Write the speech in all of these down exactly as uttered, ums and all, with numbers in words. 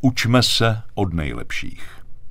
Učme se od nejlepších.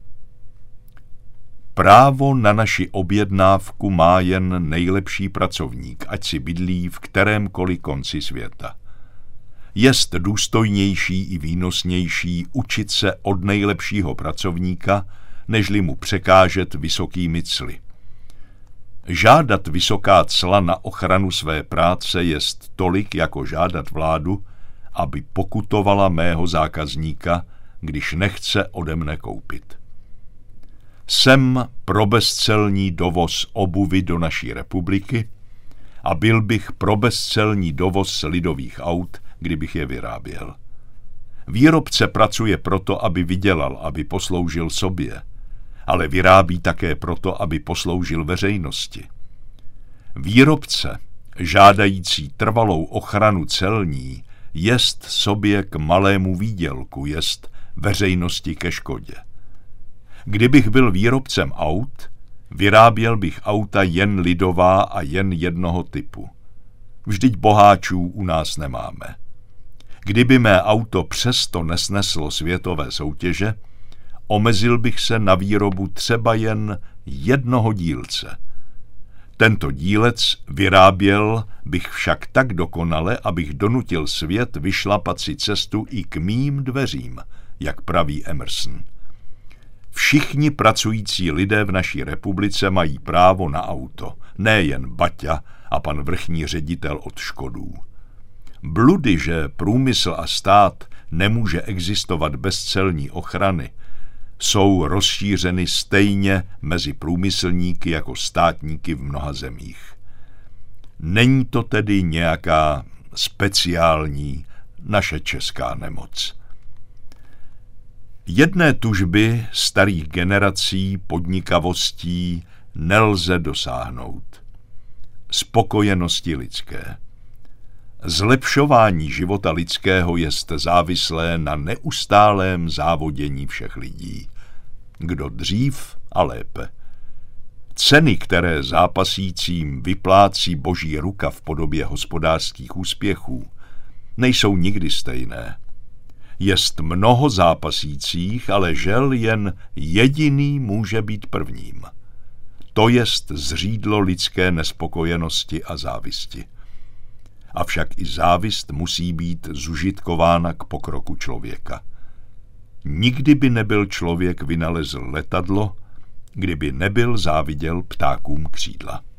Právo na naši objednávku má jen nejlepší pracovník, ať si bydlí v kterémkoliv konci světa. Jest důstojnější i výnosnější učit se od nejlepšího pracovníka, nežli mu překážet vysokými cly. Žádat vysoká cla na ochranu své práce jest tolik, jako žádat vládu, aby pokutovala mého zákazníka, když nechce ode mne koupit. Jsem pro bezcelní dovoz obuvy do naší republiky a byl bych pro bezcelní dovoz lidových aut, kdybych je vyráběl. Výrobce pracuje proto, aby vydělal, aby posloužil sobě, ale vyrábí také proto, aby posloužil veřejnosti. Výrobce, žádající trvalou ochranu celní, jest sobě k malému výdělku, jest veřejnosti ke škodě. Kdybych byl výrobcem aut, vyráběl bych auta jen lidová a jen jednoho typu. Vždyť boháčů u nás nemáme. Kdyby mé auto přesto nesneslo světové soutěže, omezil bych se na výrobu třeba jen jednoho dílce. Tento dílec vyráběl bych však tak dokonale, abych donutil svět vyšlapat si cestu i k mým dveřím, jak praví Emerson. Všichni pracující lidé v naší republice mají právo na auto, nejen Baťa a pan vrchní ředitel od Škodů. Bludy, že průmysl a stát nemůže existovat bez celní ochrany, jsou rozšířeny stejně mezi průmyslníky jako státníky v mnoha zemích. Není to tedy nějaká speciální naše česká nemoc. Jedné tužby starých generací podnikavostí nelze dosáhnout. Spokojenosti lidské. Zlepšování života lidského jest závislé na neustálém závodění všech lidí. Kdo dřív a lépe. Ceny, které zápasícím vyplácí boží ruka v podobě hospodářských úspěchů, nejsou nikdy stejné. Jest mnoho zápasících, ale žel jen jediný může být prvním. To jest zřídlo lidské nespokojenosti a závisti. Avšak i závist musí být zužitkována k pokroku člověka. Nikdy by nebyl člověk vynalezl letadlo, kdyby nebyl záviděl ptákům křídla.